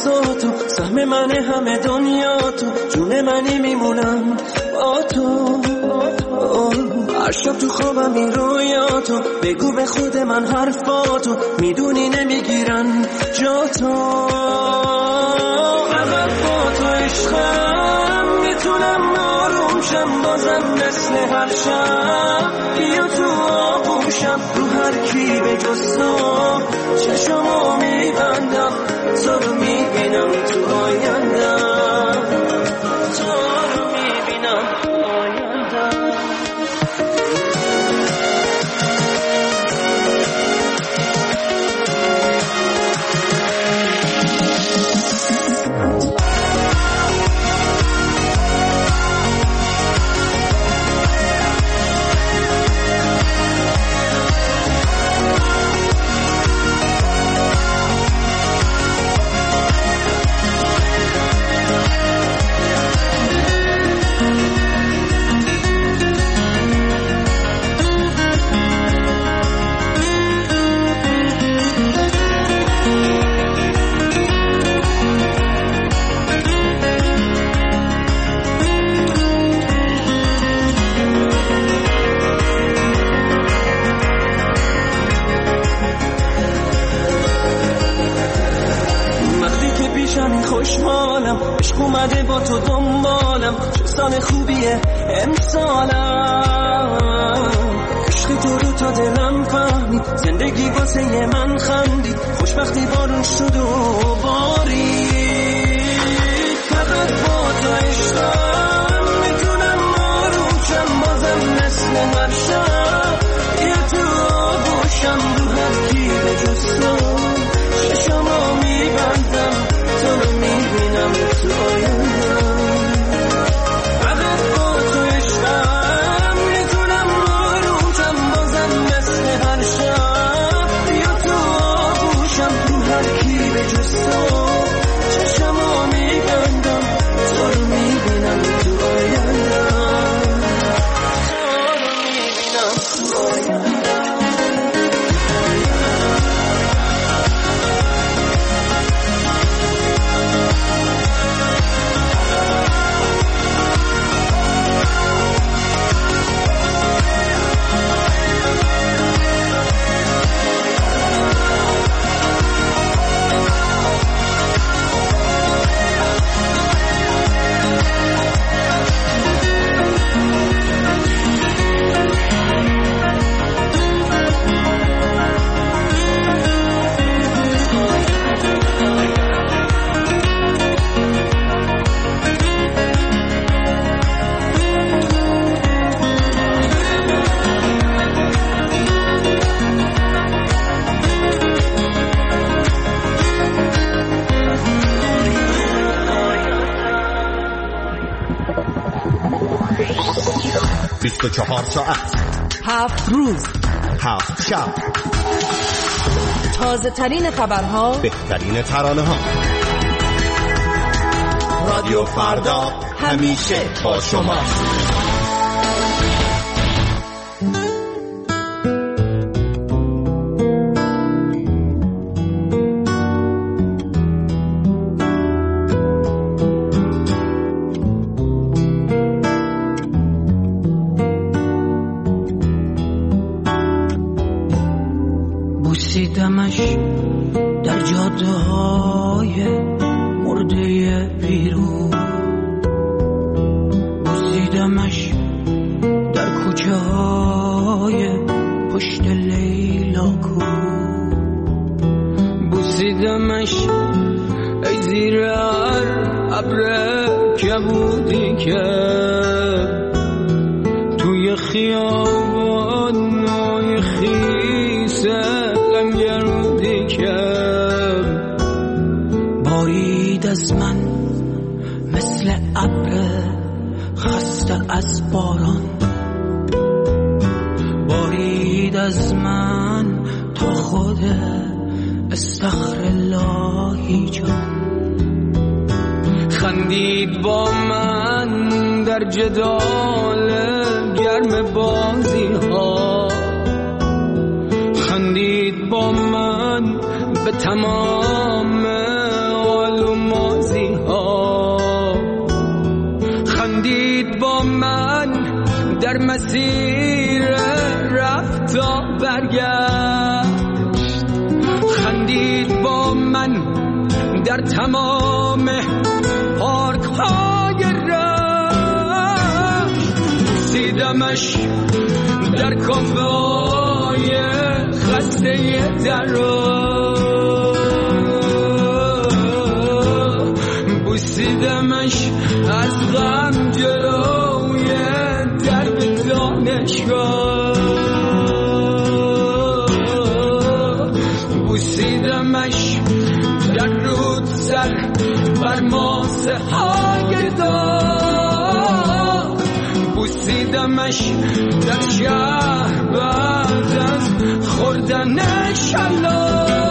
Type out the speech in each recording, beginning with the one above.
احساساتو، سهم من همه دنیا تو، جون منی میمونم با تو. هر شب تو خوابم این رویاتو، بگو به خود من حرفاتو، میدونی نمیگیرن جا تو. فقط با تو عشقم میتونم آروم شم، بازم مثل هر شب بیا تو آغوشم. رو هر کی به جز تو چشمو میبندم، تو رو میبینم تو آیندم، تو رو میبینم تو آیندم. خوشحالم عشق اومده با تو دنبالم، چه سال خوبیه امسالم. عشق تو رو تا دلم فهمید، زندگی واسه من خندید، خوشبختی بارون شد و بارید. فقط با تو عشقم میتونم آروم شم، بازم مثل هر شب بیا تو آغوشم. رو هر کی به جز تو چشمو میبندم، تو رو میبینم تو آیندم. فقط با تو عشقم میتونم آروم شم، بازم مثل هر شب بیا تو آغوشم. رو هر کی به جز تو چشمو میبندم، تو رو میبینم تو آیندم، تو رو میبینم تو آیندم. ساعت 7 روز 7 شب، تازه ترین خبرها، بهترین ترانه ها. رادیو فردا همیشه با شما. بوسیدمش در جاده های مرده پیرو، بوسیدمش در کوچه های پشت لیلاکو، بوسیدمش ای زیر هر ابر کبودی که توی خیابانای خیسه لنگرودی که بارید از من مثل ابر خسته از باران، بارید از من تا خود استغفراللهی جان، خندید با من در جدال گرم بازی ها، خندید با من به تمام علوم من در تمام پارک های رشت بوسیدمش در کافه های خسته درا بوسیدمش از غم جلوی درب دانشگاه بوسیدمش در رود سر بر ماسه های داغ بوسیدمش در شهر بعد از خوردن شلاق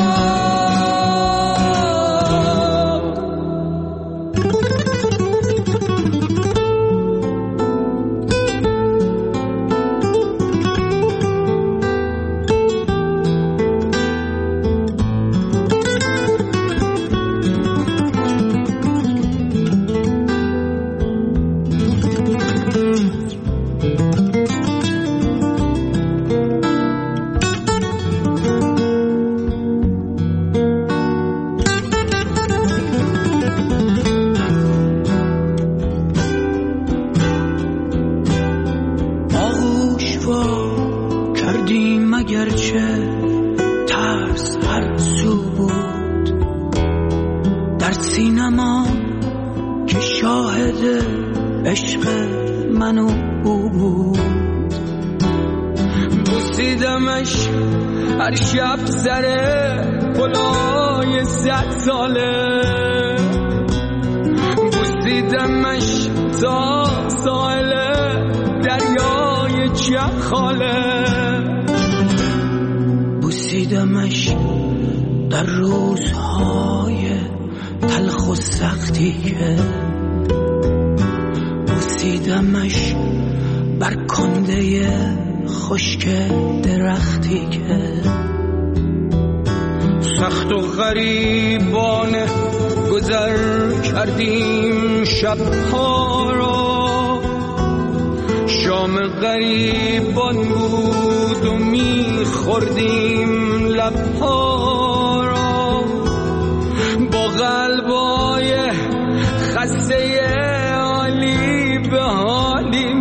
هر شب سر پلای 100 ساله بوسیدمش تا ساحل دریای چخاله بوسیدمش در روزهای تلخ و سختی که بوسیدمش بر کنده خشک درختی که سخت و غریبانه گذر کردیم شبها را شام غریبان بود و میخوردیم لبها را با قلبای خسته عالی به حالی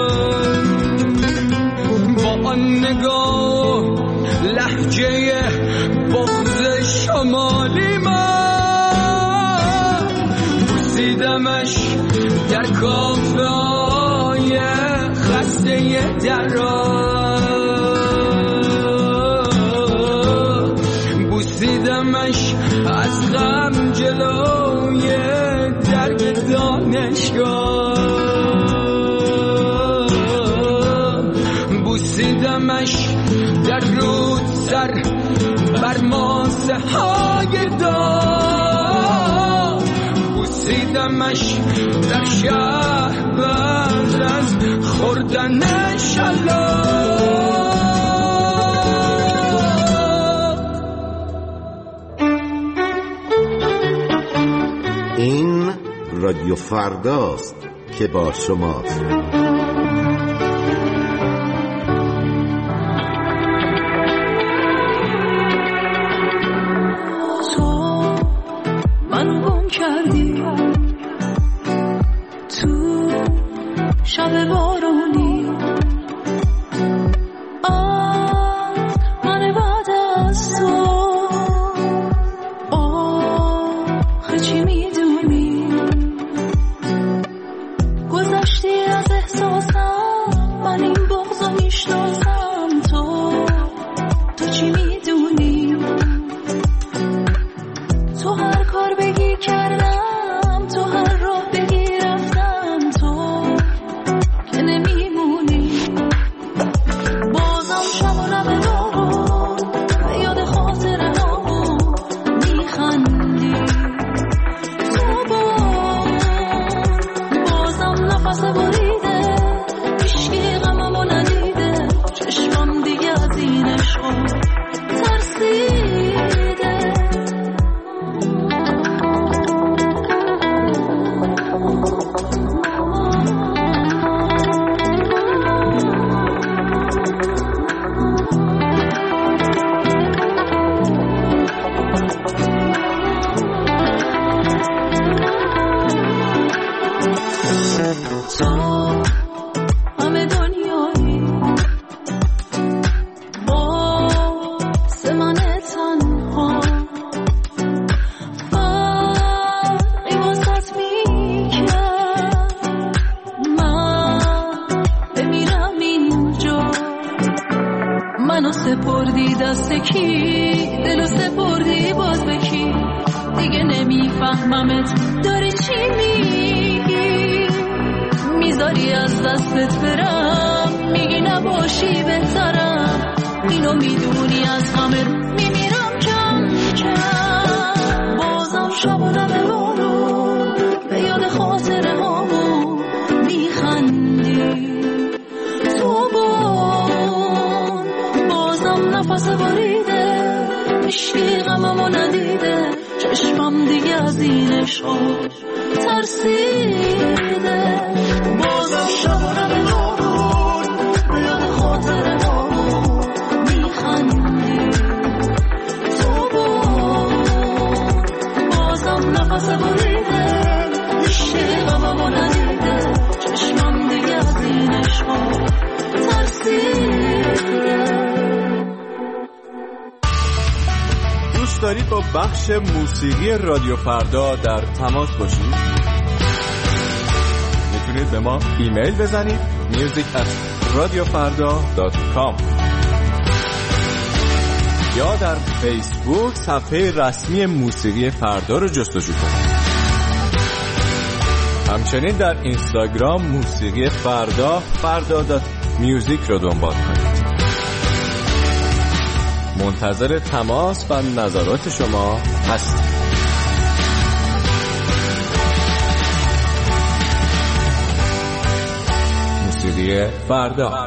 نگاه لهجه بغض شمالی من بوسیدمش در کافه های خسته درا بوسیدمش از غم جلوی درب دانشگاه بوسیدمش در رود سر بر ماسه های داغ بوسیدمش در شهر بعد از خوردن شلاق این رادیو فرداست که با شماست. شب بارونی من بعد از تو آخه چی میدونی گذشتی از احساسم من این بغضو میشناسم تو چی میدونی تو هر کار بگی کردم کی دلو سپردی باز به کی دیگه نمیفهممت داری چی میگی میذاری از دستت برم میگی نباشی بهترم اینو میدونی از غمت میمیرم کم کم بازم شبانم بارون به یاد خاطره هامو میخندی تو بازم نفس باریده عشقی غممو ندیده چشمم دیگه از این عشقا ترسیده بازم شبانم بارون به یاد خاطره هامو میخندی تو بازم نفس باریده عشقی غممو ندیده چشمم دیگه از این عشقا ترسیده. دوست دارید با بخش موسیقی رادیو فردا در تماس باشید؟ میتونید به ما ایمیل بزنید music@radiofarda.com یا در فیسبوک صفحه رسمی موسیقی فردا رو جستجو کنید. همچنین در اینستاگرام موسیقی فردا.music رو دنبال کنید. منتظر تماس و نظرات شما هستیم. موسیقی فردا.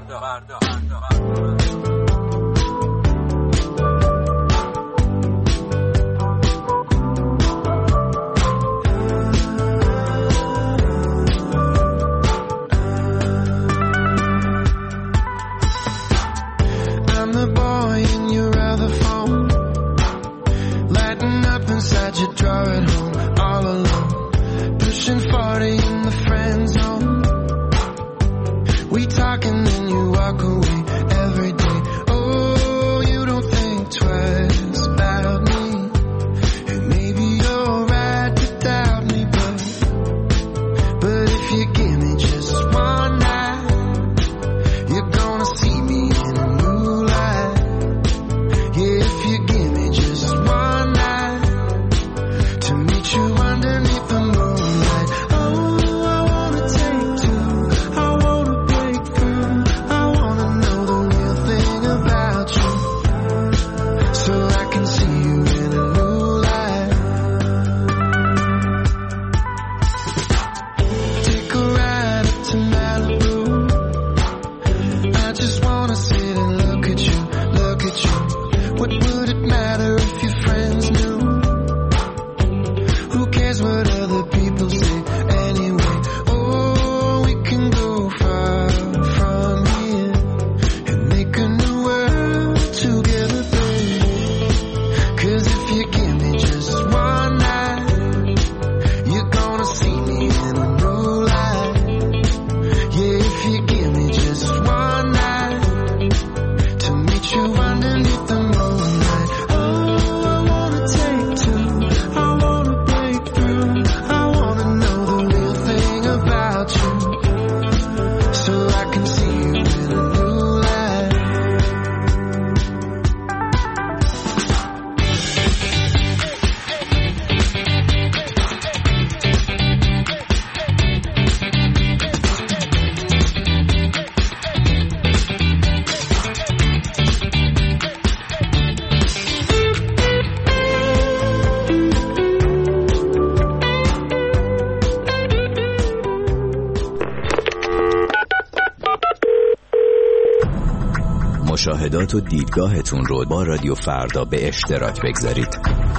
مشاهدات و دیدگاهتون رو با رادیو فردا به اشتراک بگذارید.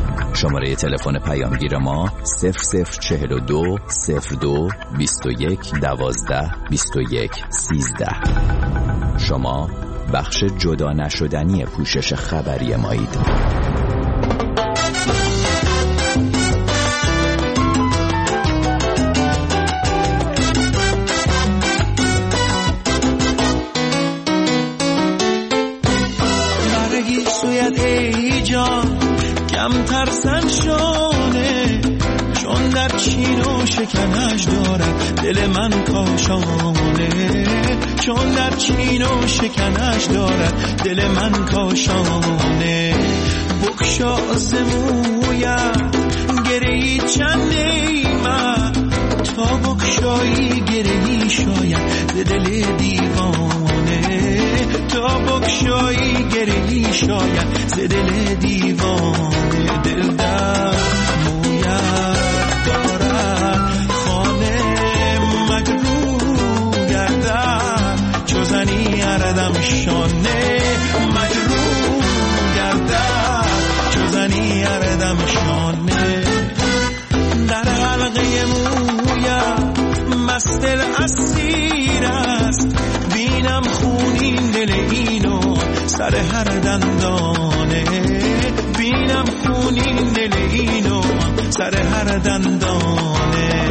شماره تلفن پیامگیر ما 0042 02 21 12 21 13. شما بخش جدا نشدنی پوشش خبری مایید. کم ترسن شانه چون در چین و شکنش دارد دل من کاشانه، چون در چین و شکنش دارد دل من کاشانه. بکشا ز مویم گرهی چند من، تا بکشایی گرهی شاید ز دل دیوانه، تا بکشایی گرهی شاید ز دل دیوانه. دل در مویت دارد خانه مجروح گردد، چو زنی اردم شانه مجروح گردد، چو زنی اردم شانه. در حلقه مویت مست دل اسیر است، بینم خونین دل اینو سر هر دندانه، بینم خونین دل اینو سر هر دندانه.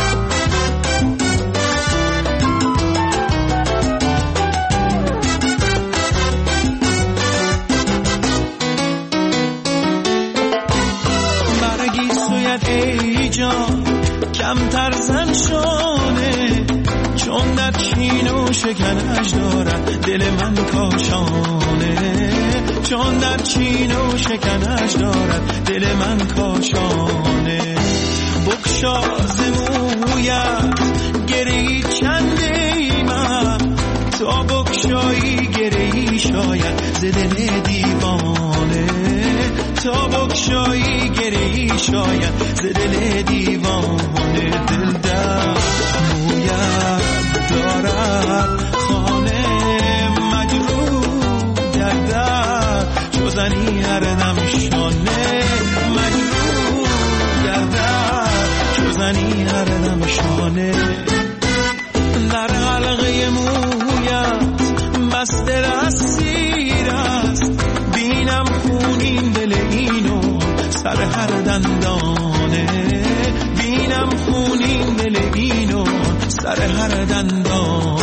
برگی سوید ای جان کمتر زن شانه، چون در چین و شکنش دارد دل من کاشانه، چون در چین و شکنش دارد دل من کاشانه. بکشا ز مویت گرهی چند من، تا بکشایی گرهی شاید ز دل دیوانه، تا بکشایی گرهی شاید ز دل دیوانه. دل در مویت دارد خانه مجروح گردد، چو زنی اردم شانه مجروح گردد، چو زنی اردم شانه. در حلقه مویت مست دل اسیر است، بینم خونین دل اینو سر هر دندانه، بینم خونین دل اینو سر هر دندانه.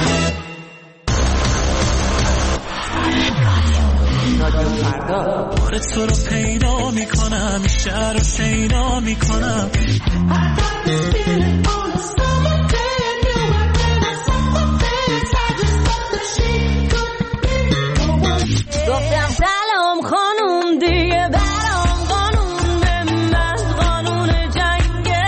بار تو رو پیدا میکنم، شهر رو شیدا میکنم. گفتم سلام خانوم دیگه برام قانون به من قانون جنگه.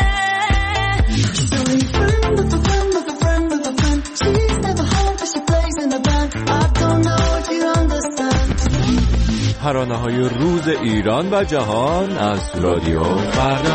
ترانه‌های روز ایران و جهان از رادیو فردا.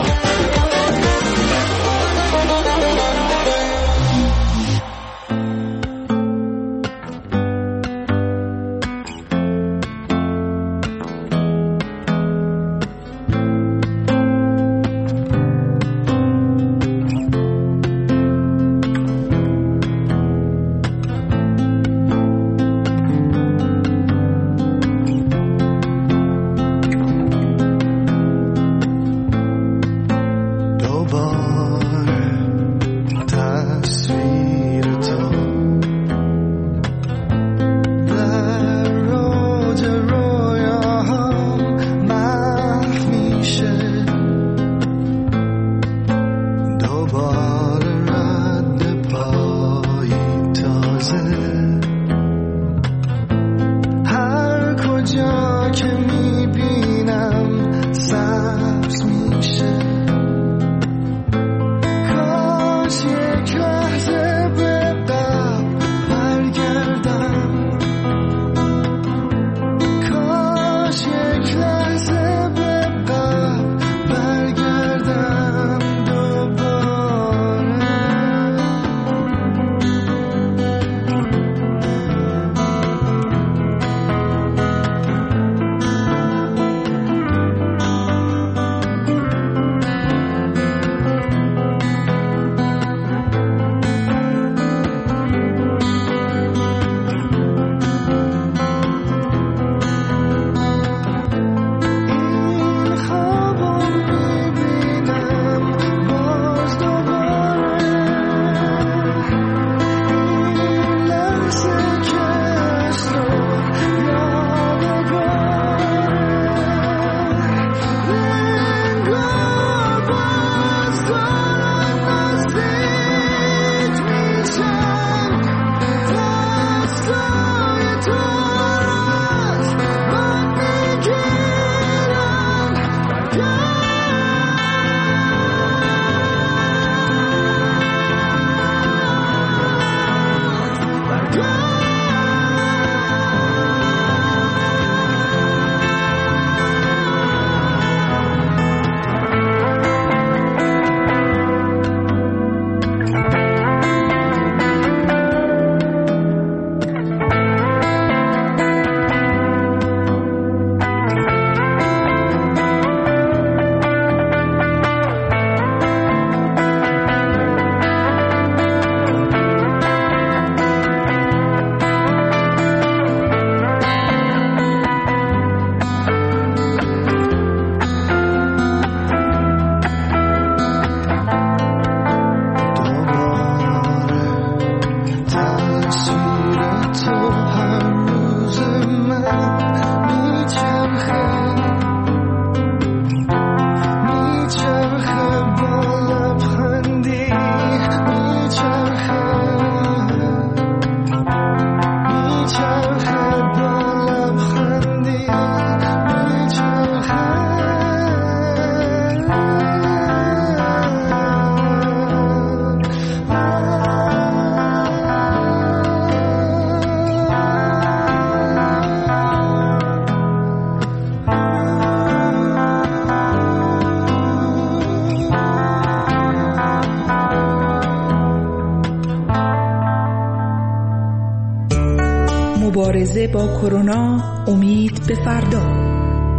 مبارزه با کرونا، امید به فردا.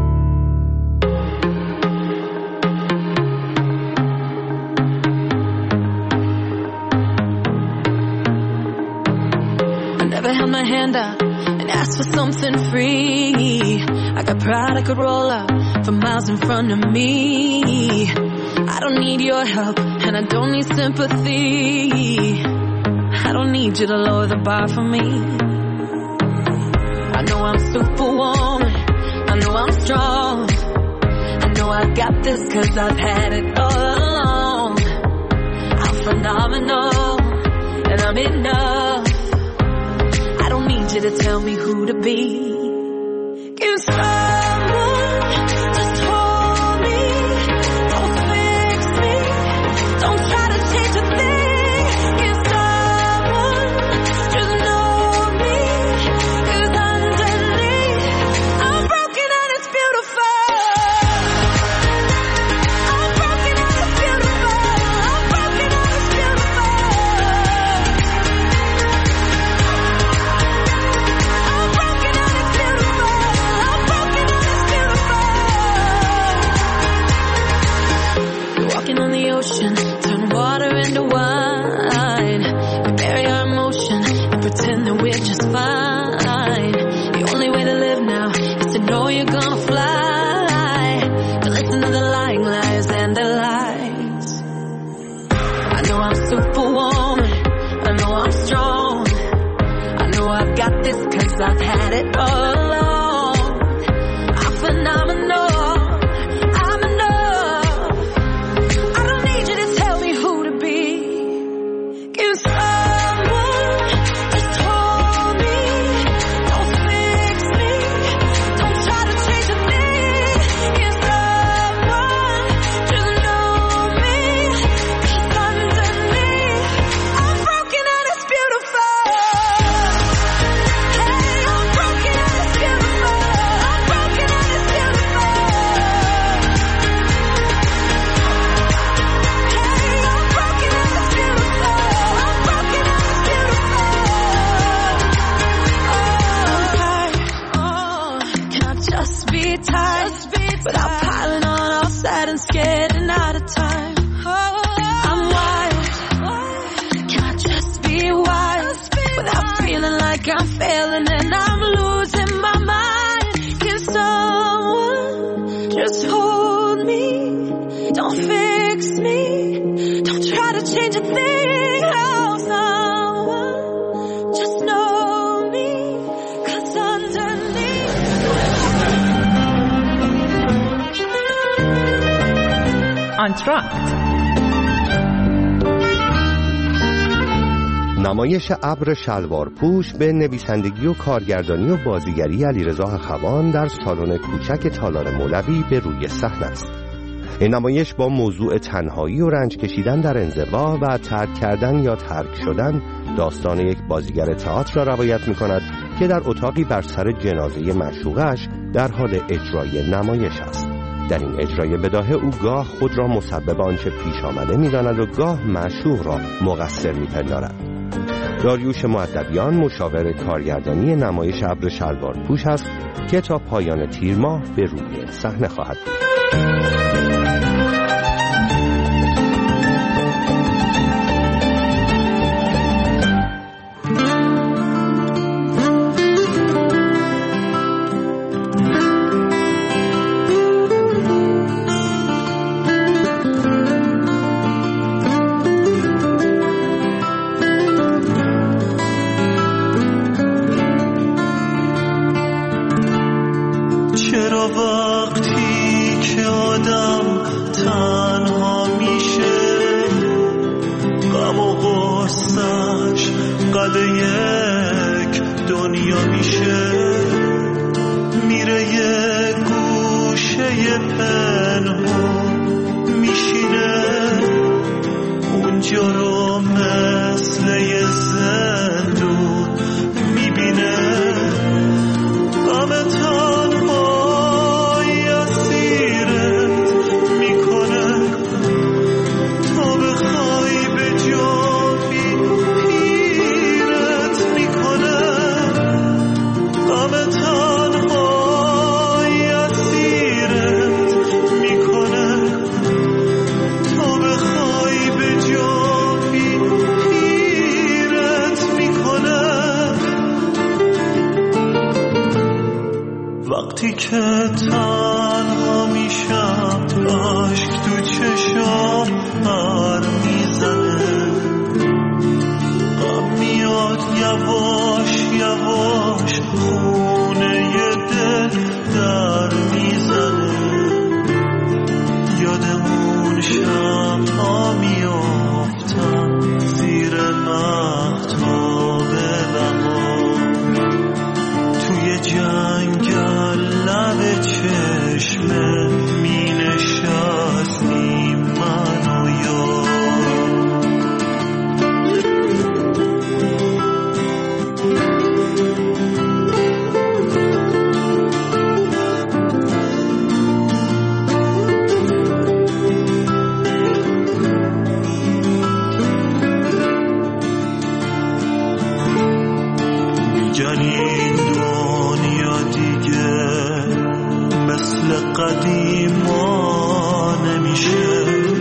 Held my hand out and asked for something free. I got pride I could roll out for miles in front of me. I don't need your help and I don't need sympathy. I don't need you to lower the bar for me. I know I'm superwoman, I know I'm strong, I know I got this 'cause I've had it all along. I'm phenomenal and I'm enough. I don't need you to tell me who to be. Give someone just hold me. Don't fix me. Don't try to change a thing. Give someone just know me. 'Cause underneath I'm broken and it's beautiful. I'm broken and it's beautiful. I'm broken and it's beautiful. On the ocean, turn water into wine. We bury our emotion and pretend that we're just fine. The only way to live now is to know you're gonna fly. To listen to the lying lies and the lies. I know I'm superwoman, I know I'm strong, I know I've got this 'cause I've had it all along. I'm phenomenal. Without piling on all sad and scared and out of time. I'm wild. Can I just be wild? Without feeling like I'm failing and I'm losing my mind. Can someone just hold me? Don't fix me. Don't try to change a thing. Oh, someone just know me. 'Cause underneath آنتراکت. نمایش ابر شلوار پوش به نویسندگی و کارگردانی و بازیگری علیرضا اخوان در سالن کوچک تالار مولوی به روی صحنه است. این نمایش با موضوع تنهایی و رنج کشیدن در انزوا و ترک کردن یا ترک شدن داستان یک بازیگر تئاتر را روایت می‌کند که در اتاقی بر سر جنازه معشوقش در حال اجرای نمایش است. در این اجرای بداهه او گاه خود را مسبب آنچه پیش آمده می‌داند و گاه معشوق را مقصر می‌پندارد. داریوش مؤدبیان مشاور کارگردانی نمایش ابر شلوار پوش است که تا پایان تیر ماه به روی صحنه خواهد بود. بی ما نمیشه،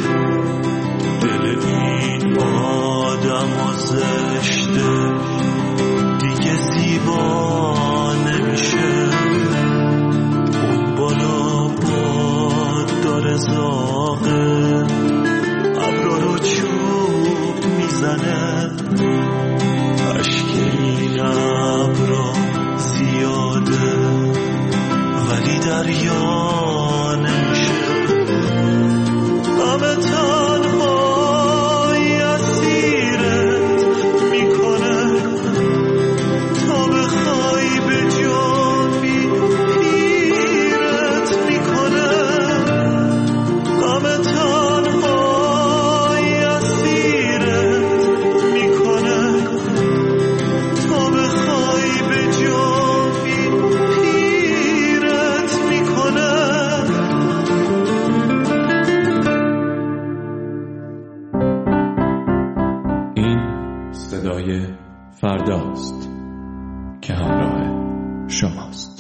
دل این آدم و زشته دیگه زیبا نمیشه. اون بالا باد داره زاغه، ابرا رو چوب میزنه، اشک این ابرا زیاده ولی دریا نمیشه. غم تنهایی اسیرت میکنه تا بخوای به جان پیرت میکنه. غم تنهایی اسیرت میکنه تا بخوای به جان پیرت میکنه. این صدای فرداست که همراه شماست.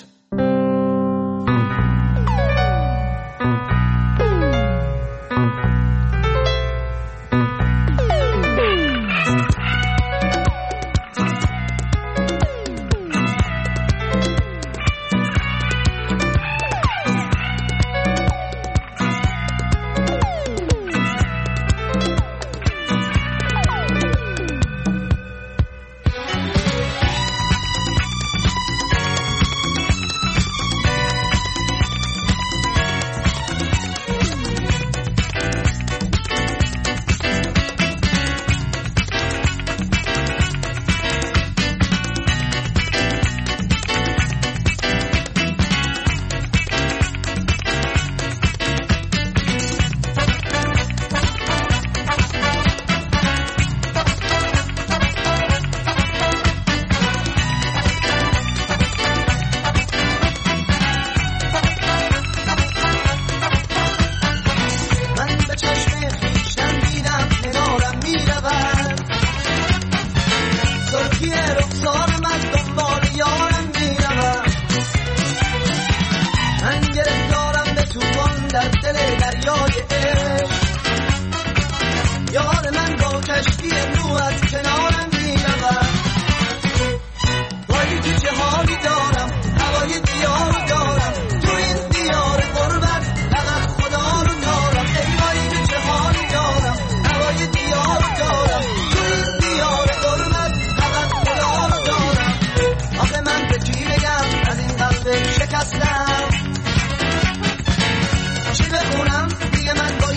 شکستم چی بخونم دیگه من با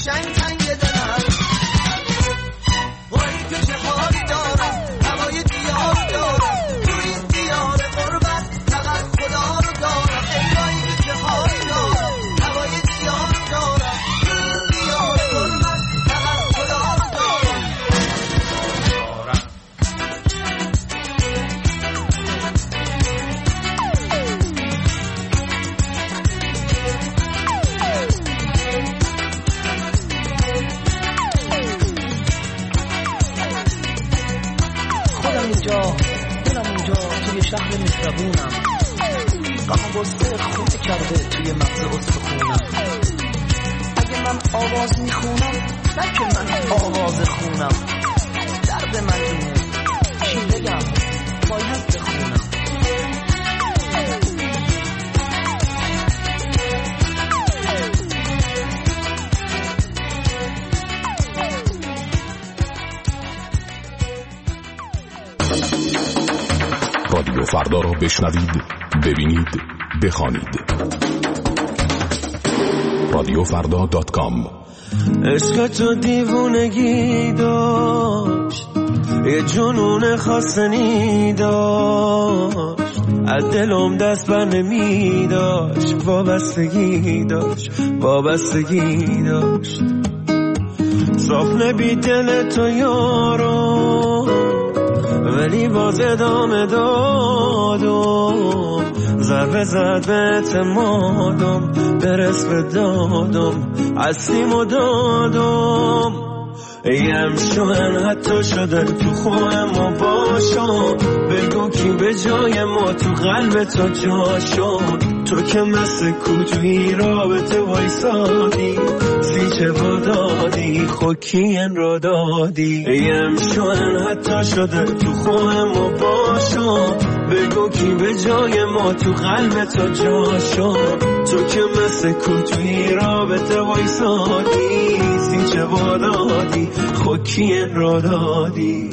قشنگ تنگ دلم وای که چه حالی دارم هوای دیار دارم تو این دیار غربت فقط خدا رو دارم ای وای که چه حالی دارم هوای دیار دارم تو این دیار غربت فقط خدا رو دارم دلم اینجا توی شهر مهربونم غم واسه خونه کرده توی مغز استخونم اگه من آواز میخونم نه که من آواز خونم درد من اینه چی بگم باید بخونم رادیو فردا را بشنوید، ببینید، بخوانید. رادیوفردا.com. عشق تو دیوونگی داشت یه جنون خاصنی داشت از دلم دست بر نمی داشت وابستگی داشت صافنه بی دل تو یارو ولی باز ادامه دادم ضربه زد به اعتمادم برس به دادم عصیم و دادم ایم شوهن حتی شده تو خواه ما باشم بگو کی به جای ما تو قلب تو جا شد تو که مثل کوتوی رابطه وایسادی سیچه با دادی خوکین را دادی ایم شوهن حتی شده تو خواه ما باشم بگو کی به جای ما تو قلب تو جا شد تو که مثل کوتوی رابطه وایسادی سیچه با دادی خوکین را دادی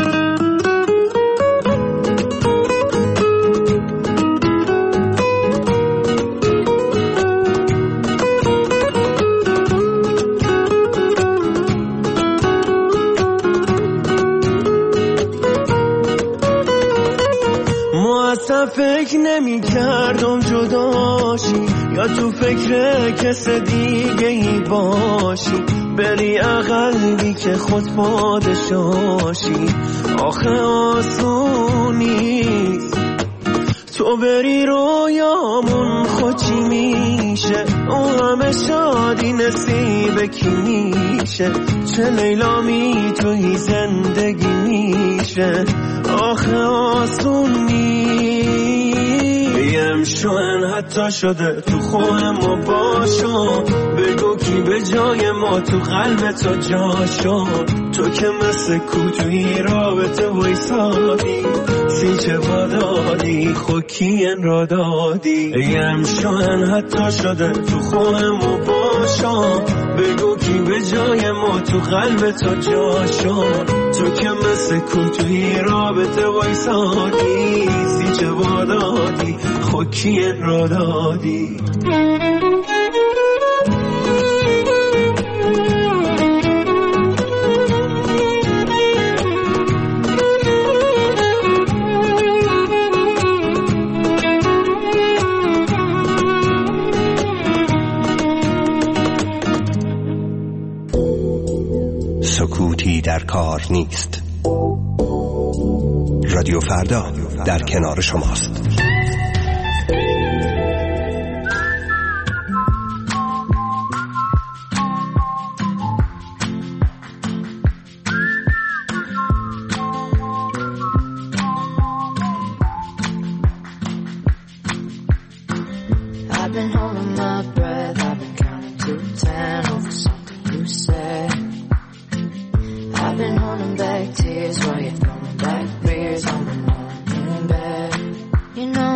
فکر نمی کردم جداشی یا تو فکر کس دیگه ای باشی بری اقلی که خود پادشاشی آخه آسون نیست تو بری رویامون خود چی میشه اون همه شادی نصیب کی میشه چه لیلا میتونی زندگی میشه آخه آسون یم شوهن حتی شده تو خواه ما باشم بگو کی به جای ما تو قلب تو جا شد تو که مثل کوتوی رابطه وایسادی سیچه با دادی خوکین را دادی یم شوهن حتی شده تو خواه ما باشم بگو کی به جای ما تو قلب تو جا شد تو که مثل کوتوی رابطه وایسادی سیچه با دادی خوکین را دادی سکوتی در کار نیست. رادیو فردا در کنار شماست. I've been holding my breath, I've been counting to 10 over something you said. I've been holding back tears while you're throwing back beers on the morning bed. You know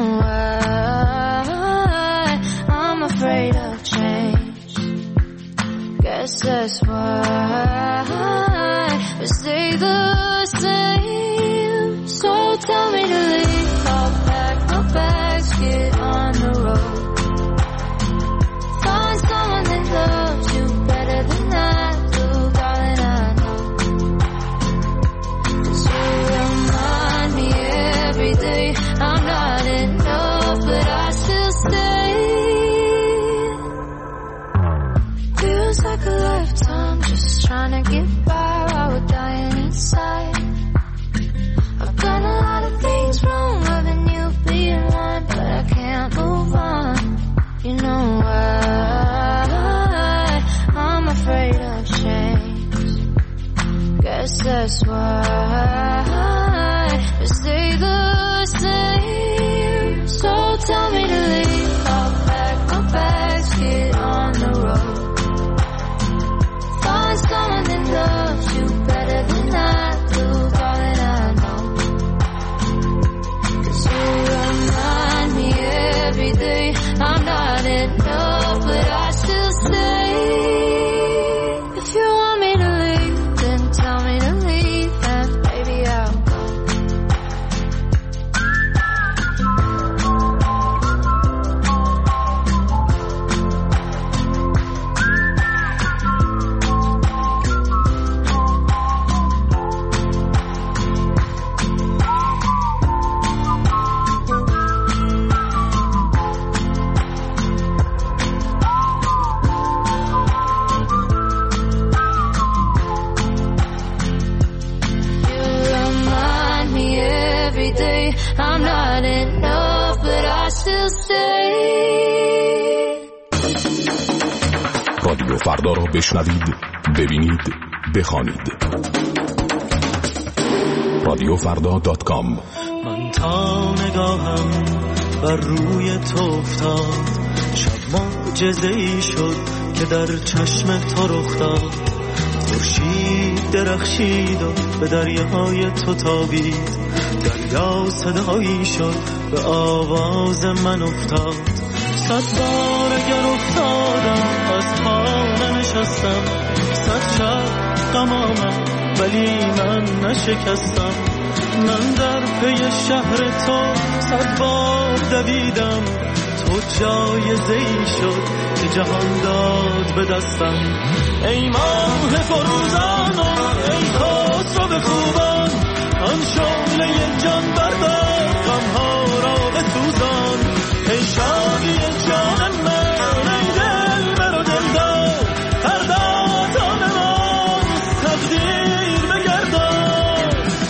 why I'm afraid of change. Guess that's why we stay the same. So tell me to leave, I'll pack my bags, get on the road. Find someone that loves you better than I stay. Feels like a lifetime just trying to get by while we're dying inside. I've done a lot of things wrong, loving you being one, but I can't move on. You know why? I'm afraid of change. Guess that's why we stay the same. So tell me to leave, I'll pack my bags, get on the road. Find someone that loves you better than I do, darling, I know. 'Cause you remind me every day I'm not enough, but I still stay. If you want me to leave, then tell me to leave, and baby I'll go. I'm not enough, but I still stay. رادیو فردا را بشنوید، ببینید، بخوانید. رادیوفردا.com. من تا نگاهم بر روی تو افتاد، شب معجزه‌ای شد که در چشم تو رخ داد. خورشید درخشید و به دریاهای تو تابید، دریا صدایی شد به آواز من افتاد. 100 بار اگر افتادم از پا ننشستم، 100 شب غم آمد ولی من نشکستم. من در پی شهر تو 100 بار دویدم، تو جایزه‌ای شد که جهان داد به دستم. ای ماه فروزان و ای خسرو خوبان، آن شعله جان بردار غمها را بسوزان. ای شادی جان من، ای دل مرا دلدار، فرداتان من تقدیر بگردان.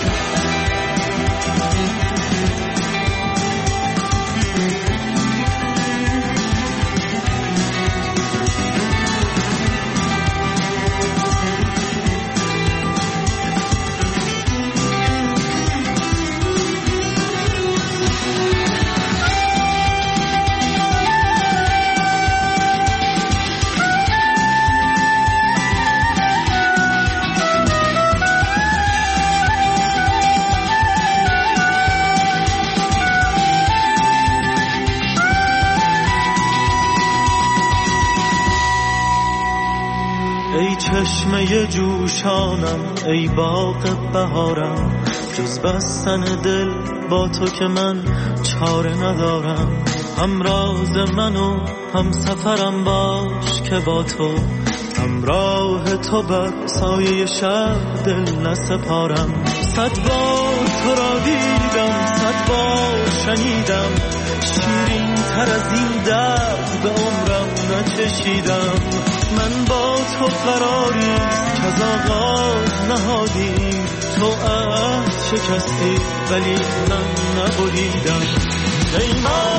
ای چشمه جوشانم، ای باغ بهارم، جز بستن دل با تو که من چاره ندارم. همراز من و هم سفرم باش که با تو، همراه تو بر سایه شب دل نسپارم. 100 بار تو را دیدم، 100 بار شنیدم، شیرین تر از این درد به عمرم نچشیدم. من با تو قراری که از آغاز نهادیم، تو عهد شکستی ولی من نبریدم. ای